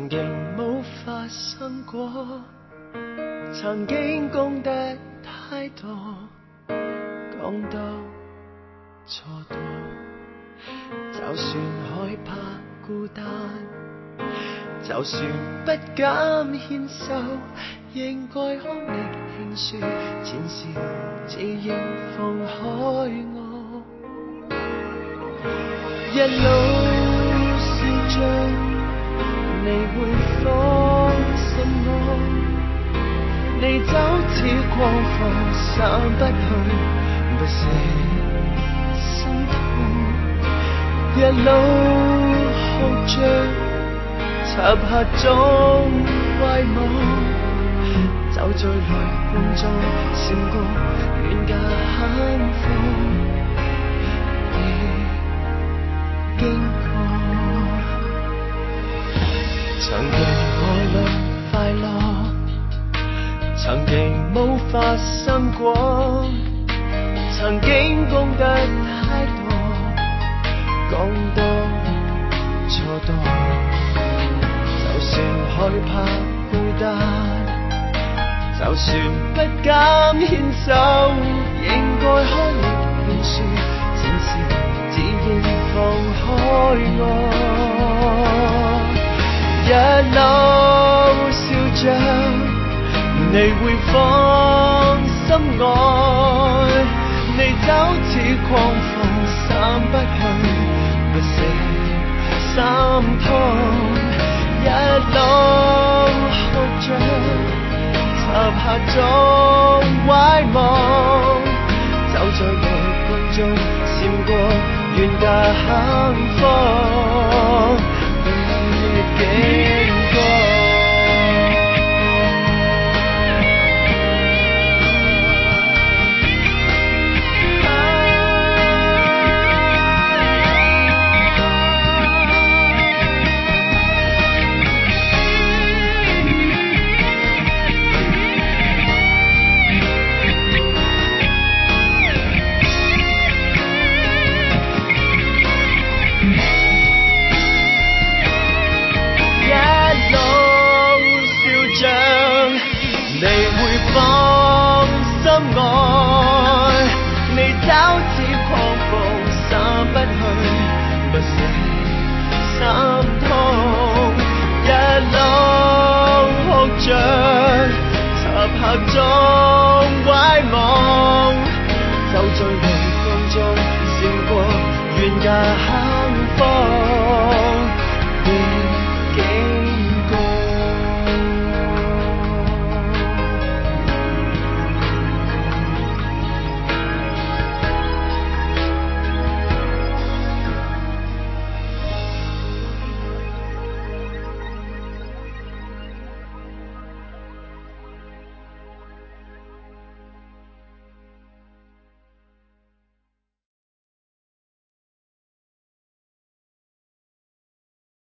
曾經冇發生過，曾經講得太多，講得錯多，就算害怕孤單，就算不敢牽手，應該學力輕說，前事自應放開我，一路笑着你會放心我，你就似狂風散不去，不捨心痛，一路哭着插下種遺忘，就在淚光中閃過遠隔幸福的經過。曾經快樂快樂，曾經冇發生過，曾經講得太多，講多錯多，就算害怕孤單，就算不敢牽手，應該開力勸說，前事自應放開我，一路笑着你會放心愛，你就似狂風散不去，不捨心痛，一路哭着插下種遺忘，就在淚光中閃過遠隔幸福的經過。合中遺忘，就在淚光中閃過遠隔。